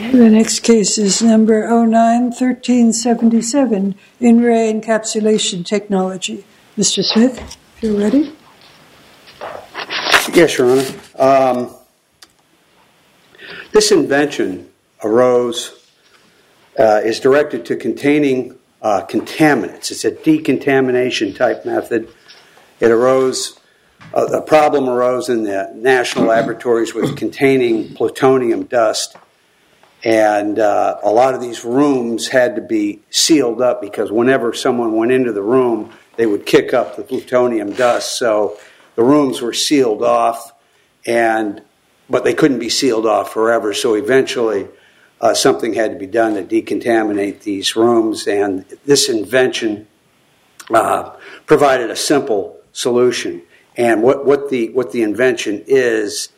The next case is number 09-1377, In-Ray Encapsulation Technology. Mr. Smith, if you're ready. Yes, Your Honor. This invention is directed to containing contaminants. It's a decontamination type method. A problem arose in the national laboratories with containing plutonium dust. And a lot of these rooms had to be sealed up because whenever someone went into the room, they would kick up the plutonium dust. So the rooms were sealed off, but they couldn't be sealed off forever. So eventually something had to be done to decontaminate these rooms. And this invention provided a simple solution. And what the invention is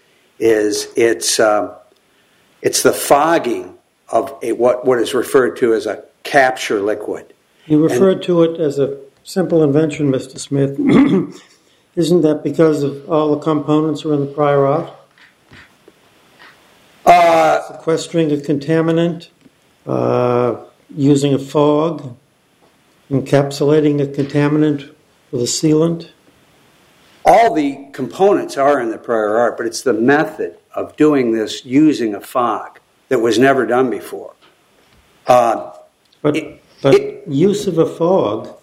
it's the fogging of what is referred to as a capture liquid. You referred to it as a simple invention, Mr. Smith. Isn't that because of all the components are in the prior art? Sequestering a contaminant, using a fog, encapsulating a contaminant with a sealant? All the components are in the prior art, but it's the method of doing this using a fog that was never done before. But use of a fog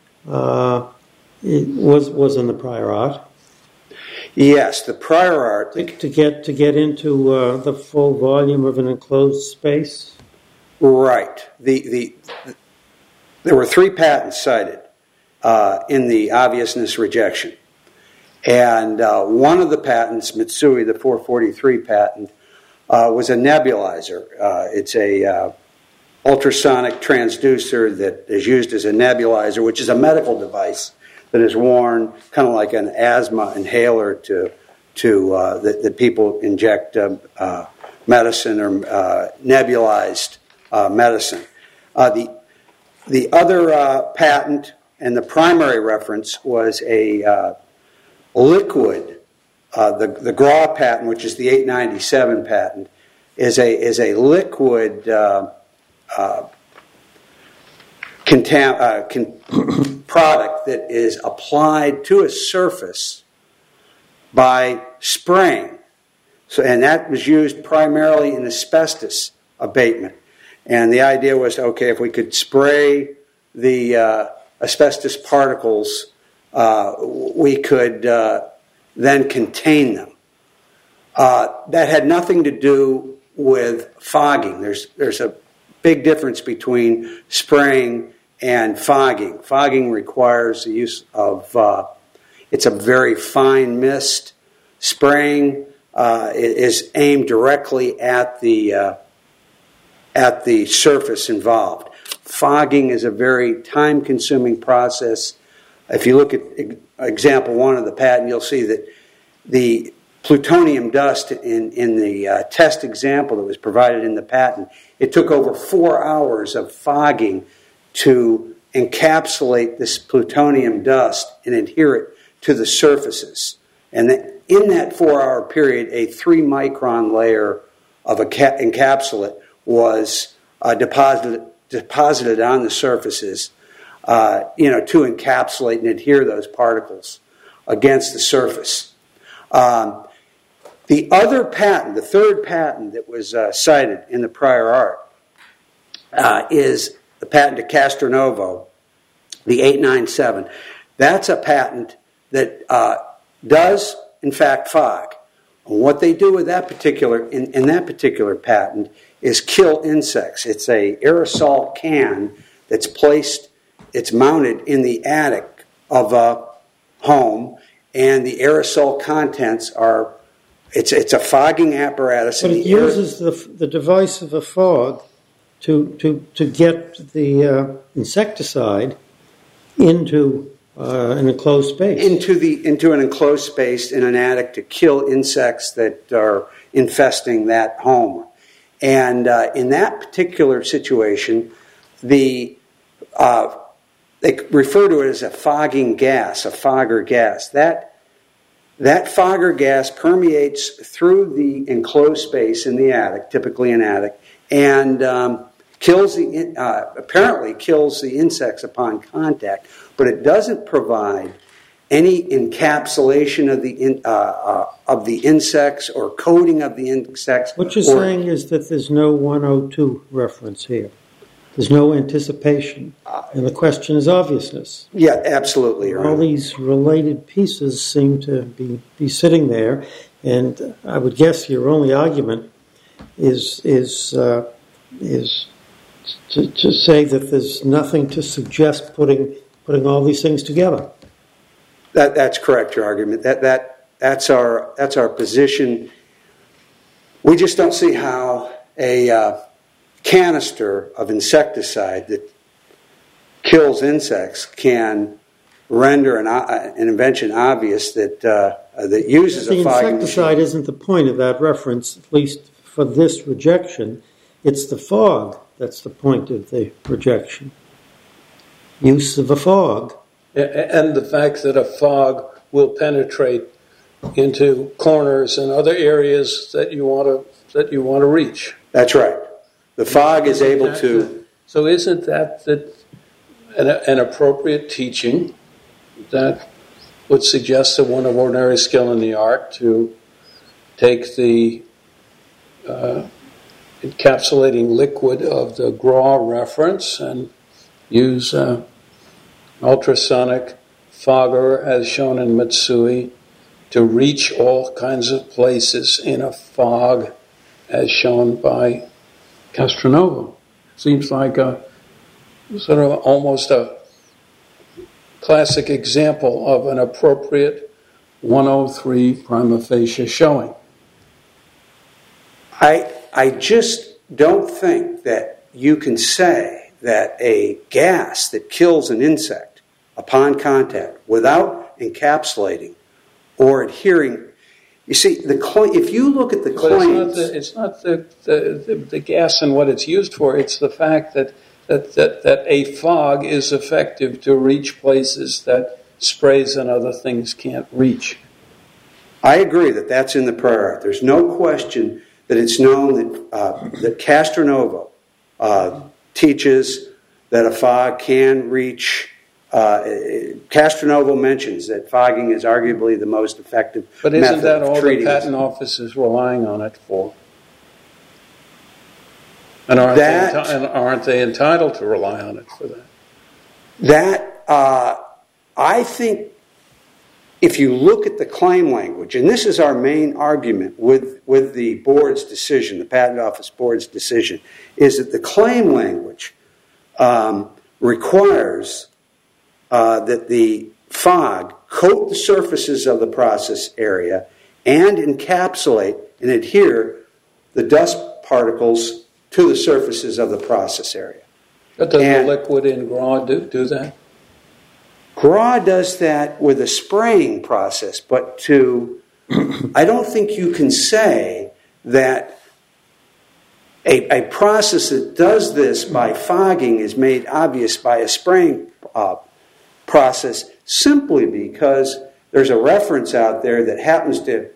was in the prior art. Yes, the prior art to get into the full volume of an enclosed space. Right. There were 3 patents cited in the obviousness rejection. And one of the patents, Mitsui, the 443 patent, was a nebulizer. It's a ultrasonic transducer that is used as a nebulizer, which is a medical device that is worn kind of like an asthma inhaler that people inject medicine or nebulized medicine. The other patent and the primary reference was a liquid, the GRAW patent, which is the 897 patent, is a liquid product that is applied to a surface by spraying. And that was used primarily in asbestos abatement. And the idea was, okay, if we could spray the asbestos particles, we could then contain them. That had nothing to do with fogging. There's a big difference between spraying and fogging. Fogging requires the use of, it's a very fine mist. Spraying is aimed directly at the surface involved. Fogging is a very time-consuming process. If you look at example 1 of the patent, you'll see that the plutonium dust in the test example that was provided in the patent, it took over 4 hours of fogging to encapsulate this plutonium dust and adhere it to the surfaces. And in that 4-hour period, a 3-micron layer of encapsulate was deposited on the surfaces, to encapsulate and adhere those particles against the surface. The other patent, the third patent that was cited in the prior art, is the patent of Castronovo, the 897. That's a patent that does, in fact, fog. And what they do with that particular, in that particular patent, is kill insects. It's a aerosol can that's placed, it's mounted in the attic of a home, and the aerosol contents are, it's a fogging apparatus. But it uses the device of a fog to get the insecticide into an enclosed space. Into an enclosed space in an attic to kill insects that are infesting that home. And in that particular situation, they refer to it as a fogging gas, a fogger gas. That fogger gas permeates through the enclosed space in the attic, typically an attic, and apparently kills the insects upon contact, but it doesn't provide any encapsulation of the insects or coating of the insects. What you're saying is that there's no 102 reference here. There's no anticipation. And the question is obviousness. Yeah, absolutely. Right. All these related pieces seem to be sitting there, and I would guess your only argument is to say that there's nothing to suggest putting all these things together. That's correct. Your argument. That's our position. We just don't see how a canister of insecticide that kills insects can render an invention obvious that uses a fogging machine. The insecticide isn't the point of that reference, at least for this rejection. It's the fog that's the point of the rejection. Use of a fog. And the fact that a fog will penetrate into corners and other areas that you want to reach. That's right. The fog is able to. So isn't that an appropriate teaching that would suggest to one of ordinary skill in the art to take the encapsulating liquid of the Graw reference and use ultrasonic fogger, as shown in Mitsui, to reach all kinds of places in a fog, as shown by Castronovo? Seems like a sort of almost a classic example of an appropriate 103 prima facie showing. I just don't think that you can say that a gas that kills an insect upon contact without encapsulating or adhering. You see, if you look at the claims, but it's not the gas and what it's used for. It's the fact that a fog is effective to reach places that sprays and other things can't reach. I agree that that's in the prior art. There's no question that it's known that Castronovo teaches that a fog can reach. Castronovo mentions that fogging is arguably the most effective method of treating. But isn't that all the patent office is relying on it for? And aren't they entitled to rely on it for that? I think if you look at the claim language, and this is our main argument with the board's decision, the patent office board's decision, is that the claim language requires that the fog coat the surfaces of the process area and encapsulate and adhere the dust particles to the surfaces of the process area. But does the liquid in Graw do that? Graw does that with a spraying process, but I don't think you can say that a process that does this by fogging is made obvious by a spraying process simply because there's a reference out there that happens to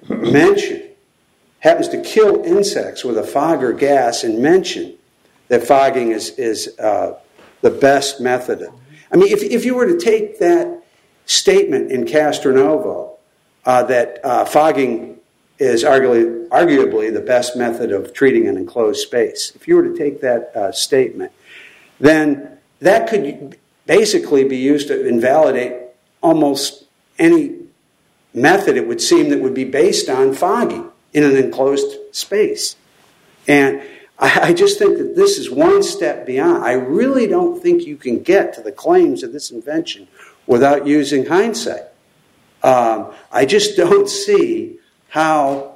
kill insects with a fogger gas and mention that fogging is the best method. I mean, if you were to take that statement in Castronovo that fogging is arguably the best method of treating an enclosed space, if you were to take that statement, then that could basically be used to invalidate almost any method, it would seem, that would be based on fogging in an enclosed space. And I just think that this is one step beyond. I really don't think you can get to the claims of this invention without using hindsight. I just don't see how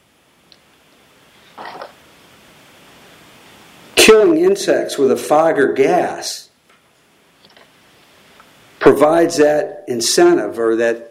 killing insects with a fogger gas provides that incentive, or that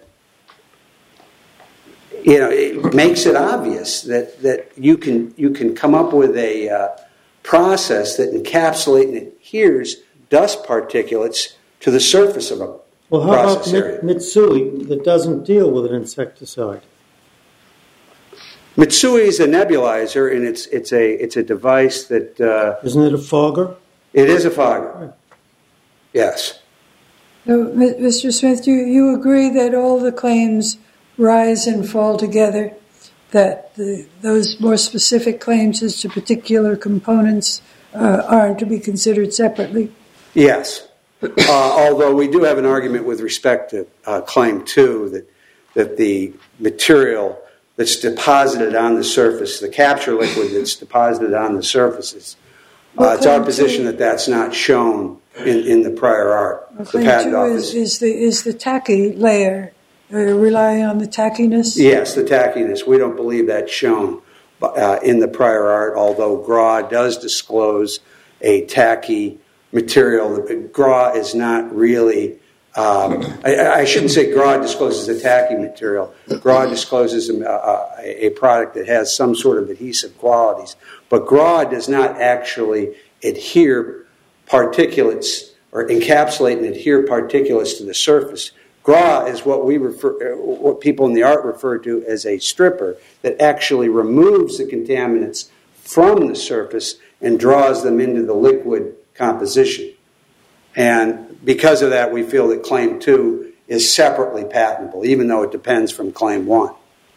it makes it obvious that you can come up with a process that encapsulates and adheres dust particulates to the surface of a process area. Well, how about Mitsui that doesn't deal with an insecticide? Mitsui is a nebulizer, and it's a device that... Isn't it a fogger? It is a fogger. Yes. So, Mr. Smith, do you agree that all the claims rise and fall together, that those more specific claims as to particular components aren't to be considered separately? Yes. Although we do have an argument with respect to Claim 2 that the material that's deposited on the surface, the capture liquid that's deposited on the surfaces, it's our position that that's not shown in the prior art. Well, Claim 2 is the tacky layer, relying on the tackiness? Yes, the tackiness. We don't believe that's shown in the prior art, although GRA does disclose a tacky material. GRA is not really... I shouldn't say GRA discloses a tacky material. GRA discloses a product that has some sort of adhesive qualities. But GRA does not actually adhere particulates or encapsulate and adhere particulates to the surface. GRA is what people in the art refer to as a stripper that actually removes the contaminants from the surface and draws them into the liquid composition. And because of that, we feel that Claim 2 is separately patentable, even though it depends from Claim 1.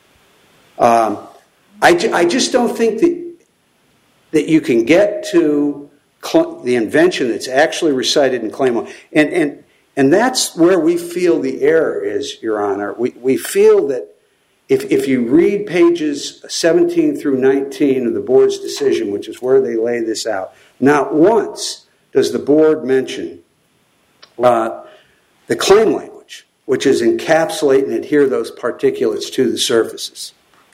I just don't think that you can get to the invention that's actually recited in Claim 1. And that's where we feel the error is, Your Honor. We feel that if you read pages 17 through 19 of the board's decision, which is where they lay this out, not once does the board mention the claim language, which is encapsulate and adhere those particulates to the surfaces.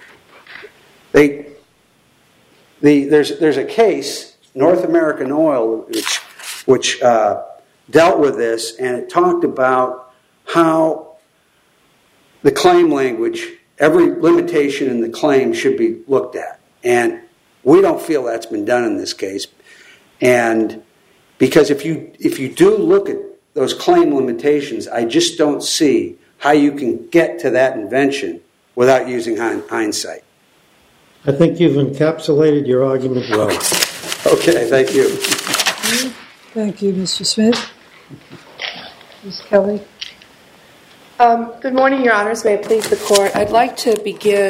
There's a case, North American Oil, which dealt with this, and it talked about how the claim language, every limitation in the claim should be looked at. And we don't feel that's been done in this case. And because if you do look at those claim limitations, I just don't see how you can get to that invention without using hindsight. I think you've encapsulated your argument well. Okay, thank you. Thank you, Mr. Smith. Ms. Kelly. Good morning, Your Honors. May it please the Court. I'd like to begin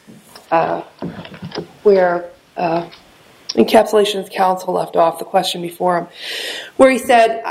where Encapsulations Counsel left off, the question before him, where he said,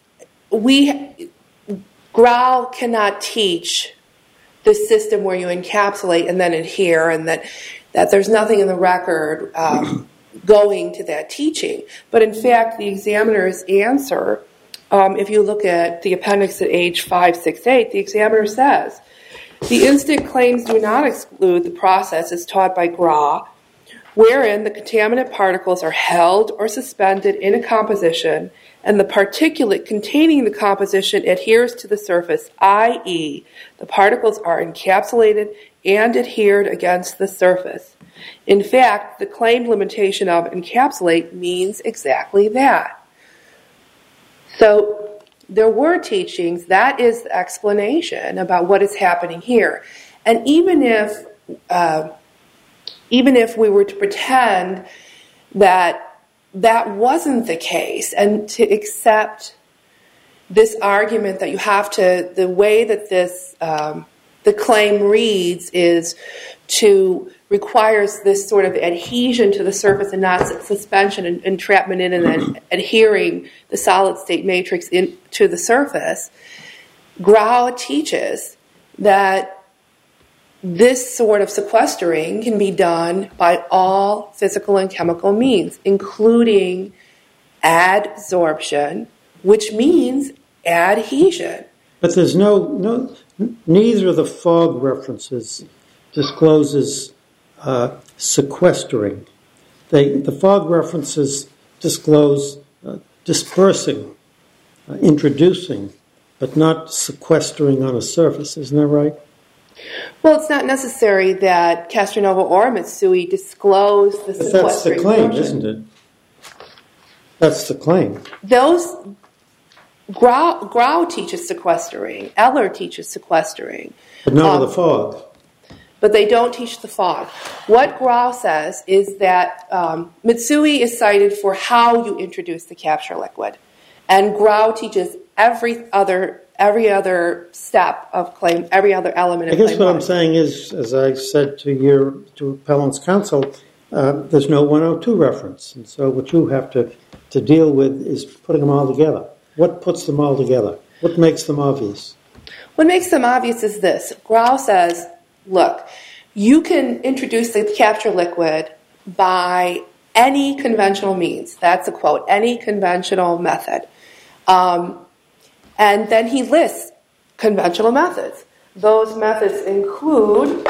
Grau cannot teach the system where you encapsulate and then adhere, and that there's nothing in the record going to that teaching. But in fact, the examiner's answer, if you look at the appendix at age 568, the examiner says, the instant claims do not exclude the process as taught by Grau, wherein the contaminant particles are held or suspended in a composition and the particulate containing the composition adheres to the surface, i.e., the particles are encapsulated and adhered against the surface. In fact, the claimed limitation of encapsulate means exactly that. So there were teachings. That is the explanation about what is happening here. And even if we were to pretend that that wasn't the case, and to accept this argument that you have to, the way that this the claim reads is requires this sort of adhesion to the surface and not suspension and entrapment in and then adhering the solid state matrix into the surface. Grau teaches that this sort of sequestering can be done by all physical and chemical means, including adsorption, which means adhesion. But there's neither of the fog references discloses sequestering. The fog references disclose dispersing, introducing, but not sequestering on a surface. Isn't that right? Well, it's not necessary that Castronova or Mitsui disclose the sequestering. That's the claim, isn't it? That's the claim. Grau teaches sequestering. Eller teaches sequestering. But not with the fog. but they don't teach the fog. What Grau says is that Mitsui is cited for how you introduce the capture liquid, and Grau teaches every other step of claim, every other element of claim. I guess what I'm saying is, as I said to appellant's counsel, there's no 102 reference, and so what you have to deal with is putting them all together. What puts them all together? What makes them obvious? What makes them obvious is this. Grau says, look, you can introduce the capture liquid by any conventional means. That's a quote, any conventional method. And then he lists conventional methods. Those methods include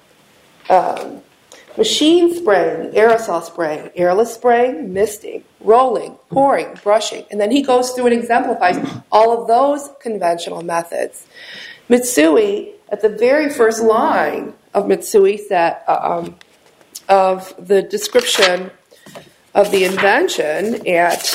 machine spraying, aerosol spraying, airless spraying, misting, rolling, pouring, brushing. And then he goes through and exemplifies all of those conventional methods. Mitsui, at the very first line of Mitsui set of the description of the invention at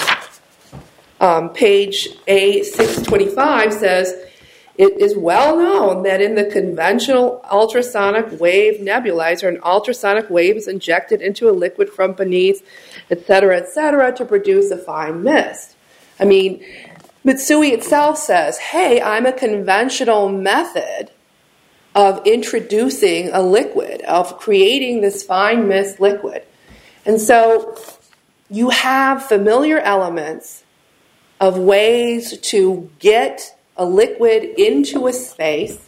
page A625 says, it is well known that in the conventional ultrasonic wave nebulizer, an ultrasonic wave is injected into a liquid from beneath, etc., to produce a fine mist. I mean, Mitsui itself says, hey, I'm a conventional method of introducing a liquid, of creating this fine mist liquid. And so you have familiar elements of ways to get a liquid into a space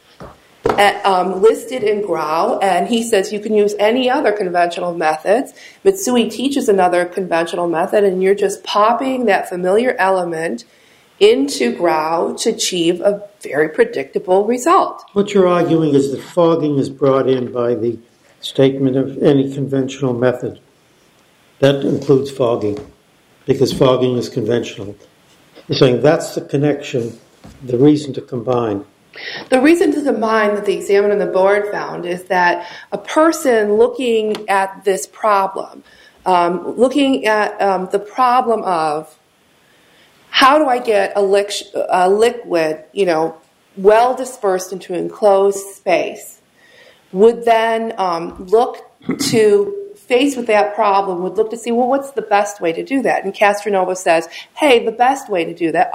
listed in Grau, and he says you can use any other conventional methods. Mitsui teaches another conventional method, and you're just popping that familiar element into Grau to achieve a very predictable result. What you're arguing is that fogging is brought in by the statement of any conventional method. That includes fogging, because fogging is conventional. You're saying that's the connection, the reason to combine. The reason to combine that the examiner and the board found is that a person looking at this problem, looking at the problem of how do I get a liquid, well dispersed into an enclosed space, would then look to, faced with that problem, would look to see, well, what's the best way to do that? And Castronovo says, hey, the best way to do that,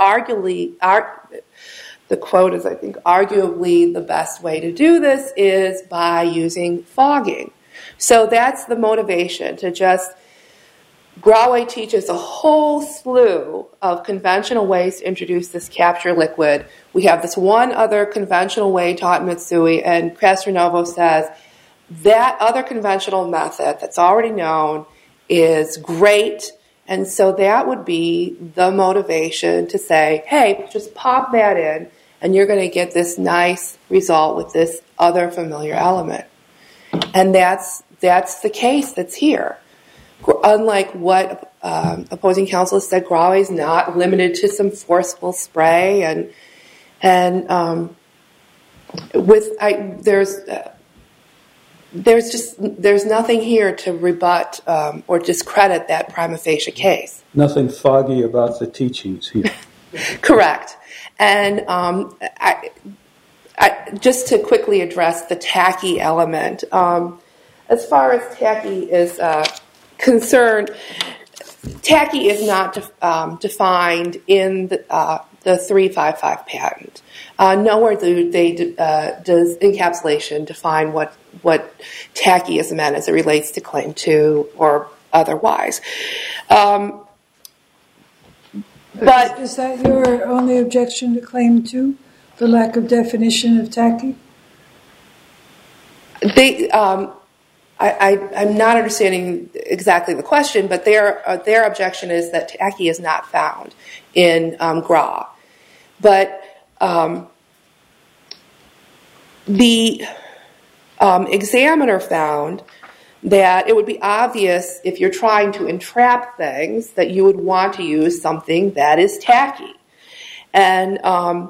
the quote is, I think, arguably the best way to do this is by using fogging. So that's the motivation to just, Grau teaches a whole slew of conventional ways to introduce this capture liquid. We have this one other conventional way taught in Mitsui, and Castronovo says that other conventional method that's already known is great, and so that would be the motivation to say, hey, just pop that in, and you're going to get this nice result with this other familiar element. And that's the case that's here. Unlike what opposing counsel said, Grau is not limited to some forcible spray, and there's nothing here to rebut or discredit that prima facie case. Nothing foggy about the teachings here. Correct. And I just to quickly address the tacky element, as far as tacky is concerned, tacky is not defined in the 355 patent. Nowhere does encapsulation define what tacky is meant as it relates to Claim 2 or otherwise. But is that your only objection to Claim 2, the lack of definition of tacky? I'm not understanding exactly the question, but their objection is that tacky is not found in Grau. But the examiner found that it would be obvious if you're trying to entrap things that you would want to use something that is tacky. And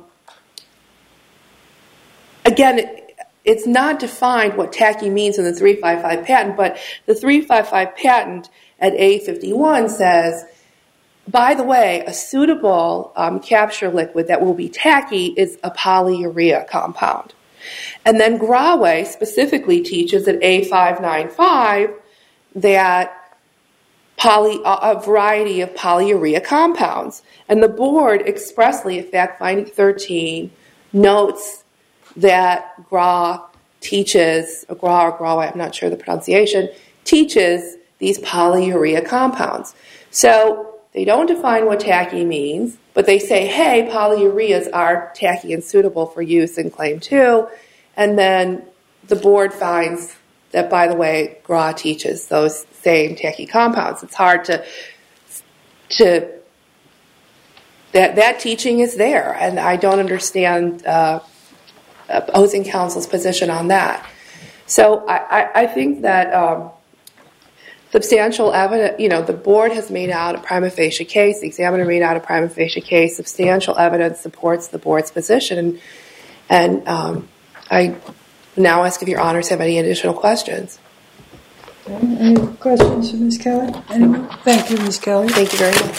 again, it's not defined what tacky means in the 355 patent, but the 355 patent at A51 says, by the way, a suitable capture liquid that will be tacky is a polyurea compound. And then Grawe specifically teaches at A595 that a variety of polyurea compounds. And the board expressly, at fact finding 13, notes that Grawe teaches, or Grawe, I'm not sure the pronunciation, teaches these polyurea compounds. So they don't define what tacky means, but they say, hey, polyureas are tacky and suitable for use in Claim 2. And then the board finds that, by the way, Grawe teaches those same tacky compounds. It's hard that teaching is there, and I don't understand opposing counsel's position on that. So I think that substantial evidence, the board has made out a prima facie case, the examiner made out a prima facie case, substantial evidence supports the board's position, and I now ask if your honors have any additional questions. Any questions for Ms. Kelly? Anyone? Thank you, Ms. Kelly. Thank you very much.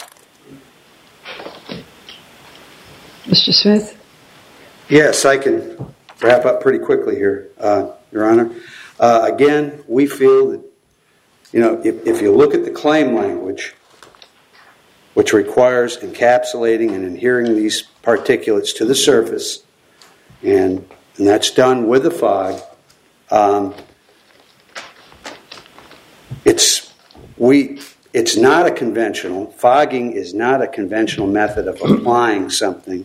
Mr. Smith? Yes, I can wrap up pretty quickly here, Your Honor. Again, we feel that, if you look at the claim language, which requires encapsulating and adhering these particulates to the surface, and that's done with a fog, it's not a conventional, fogging is not a conventional method of applying something.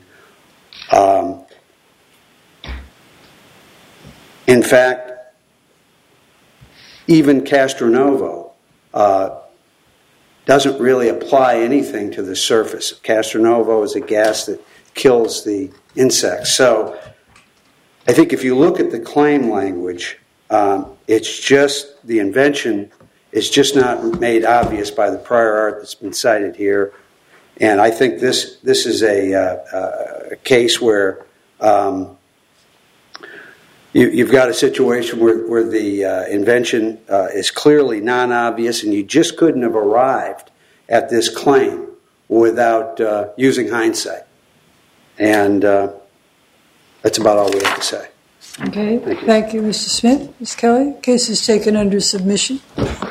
In fact, even Castronovo doesn't really apply anything to the surface. Castronovo is a gas that kills the insects. So I think if you look at the claim language, it's just the invention is just not made obvious by the prior art that's been cited here. And I think this is a case where you've got a situation where the invention is clearly non-obvious, and you just couldn't have arrived at this claim without using hindsight. And that's about all we have to say. Okay. Thank you, Mr. Smith. Ms. Kelly, case is taken under submission.